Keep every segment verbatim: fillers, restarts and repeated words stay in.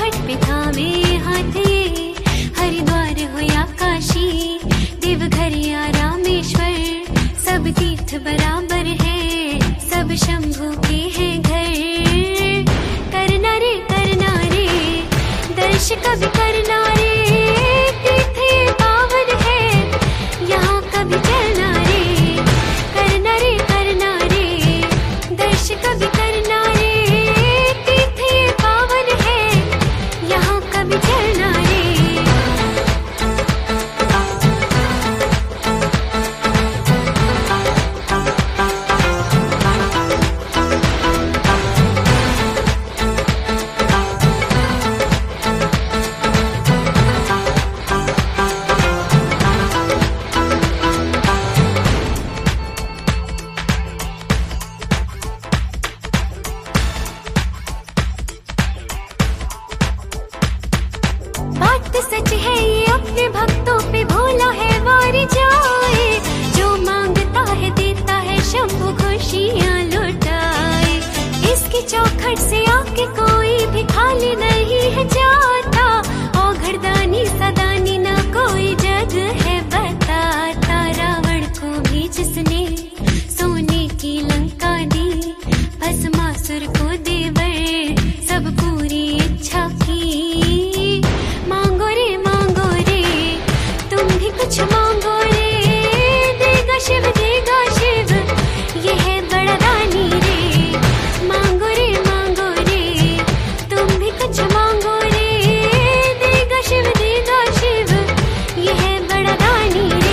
चौखट पे थामे हाथ ये, हरिद्वार हो या काशी, देवघर या रामेश्वर, सब तीर्थ बराबर है, सब शंभू के हैं घर। करना रे करना रे दर्श कभी करना रे, तीर्थ ये पावन है, यहाँ कभी चलना रे। करना रे करना रे दर्श कभी करना रे, तीर्थ ये पावन है, यहाँ कभी चलना रे। बात सच है ये अपने भक्तों पे भोला है वार जाए, जो मांगता है देता है शंभू खुशियाँ लुटाए। इसकी चौखट से आके कोई भी खाली नहीं है जाता, औघड़दानी सदानी ना कोई जग है बताता। रावण को भी जिसने सोने की लंका दी, भस्मासुर को देवर सब पूरी इच्छा की। मांगो रे मांगो रे तुम भी कुछ मांगो रे, देगा शिव देगा शिव ये है बड़ा दानी रे। मांगो रे मांगो रे तुम भी कुछ मांगो रे, देगा शिव देगा शिव ये है बड़ा दानी रे।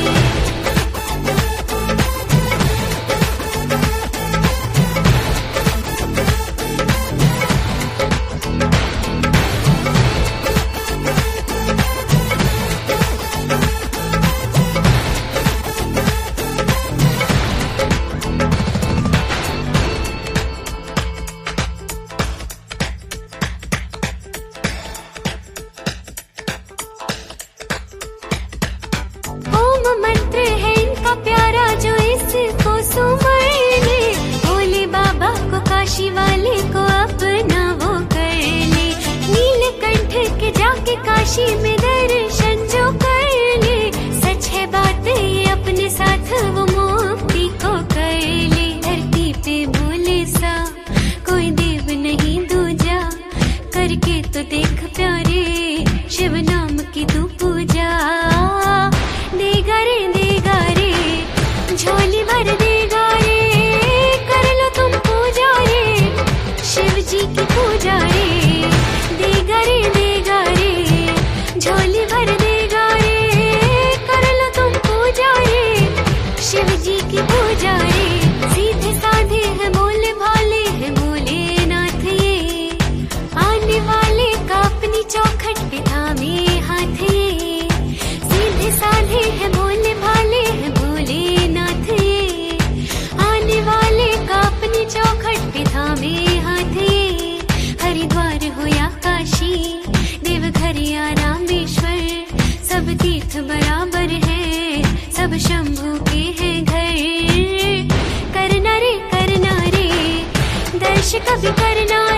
मंत्र है इनका प्यारा जो इसको सुमर ले, भोले बाबा को काशी वाले को अपना वो कर ले। नीलकंठ के जाके काशी में दर्शन जो कर ले, सच है बात ये अपने साथ वो मुक्ति को कर ले। धरती पे भोले सा कोई देव नहीं दूजा, करके तो देख प्यारे शिव नाम की तू पूजा। देगा रे देगा रे झोली भर देगा रे, कर लो तुम पूजा रे शिव जी की पूजा रे। देगा रे देगा रे झोली भर देगा रे, कर लो तुम पूजा रे शिव जी की पूजा रे। सीधे साधे है भोले भाले है भोलेनाथ ये, आने वाले का अपनी चौखट पे थामे हाथ ये। सीधे साधे है भोले भाले है भोलेनाथ ये, आने वाले का अपनी चौखट पे थामे हाथ ये। हरिद्वार हो या काशी, देवघर या रामेश्वर, सब तीर्थ बराबर है, सब शंभू के हैं घर। करना रे करना रे दर्श कभी करना